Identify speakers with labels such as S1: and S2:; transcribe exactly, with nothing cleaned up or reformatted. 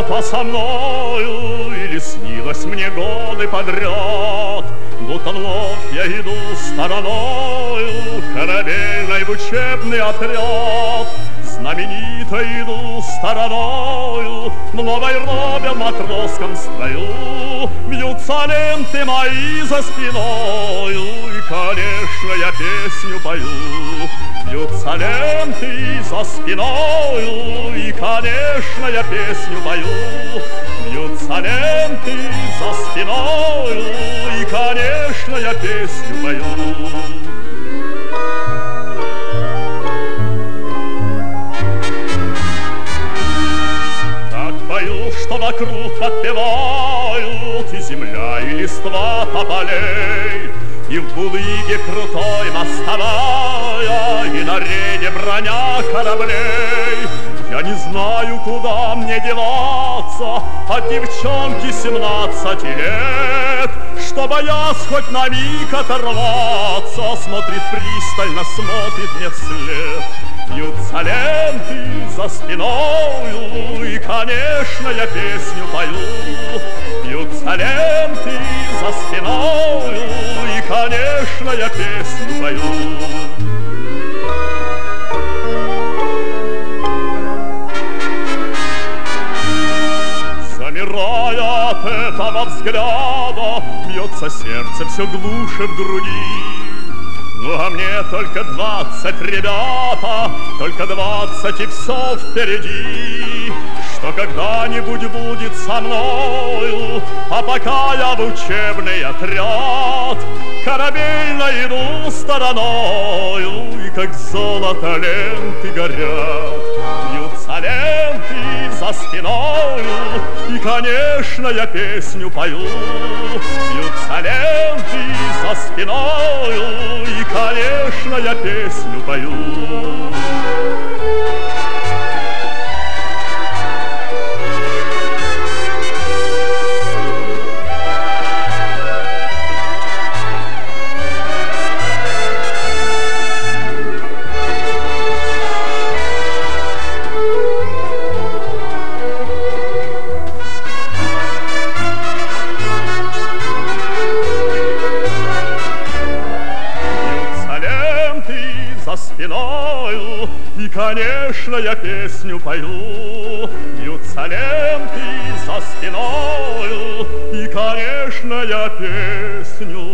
S1: когда-то со мною, или снилось мне годы подряд, будто вновь я иду стороною корабельной в учебный отряд. Знаменито иду стороною в новой робе в матросском строю. Вьются ленты мои за спиною, и, конечно, я песню пою. Вьются ленты за спиною, и, конечно, я песню пою. Вьются ленты за спиною, и, конечно, я песню пою. Что вокруг подпевают и земля, и листва тополей, и в булыге крутой мостовая, и на рейде броня кораблей. Я не знаю, куда мне деваться от девчонки семнадцати лет, что, боясь хоть на миг оторваться, смотрит пристально, смотрит мне вслед. Вьются ленты за спиною, и, конечно, я песню пою. Вьются ленты за спиною, и, конечно, я песню пою. Замирая от этого взгляда, бьется сердце все глуше в груди. Ну а мне только двадцать, ребята, только двадцать и все впереди. Что когда-нибудь будет со мною, а пока я в учебный отряд корабельно иду стороною, и как золото ленты горят. Вьются ленты за спиною, и, конечно, я песню пою. Вьются ленты за спиною, и, конечно, я песню пою. Спиною, и, конечно, я песню пою. Бьются ленты за спиною, и, конечно, я песню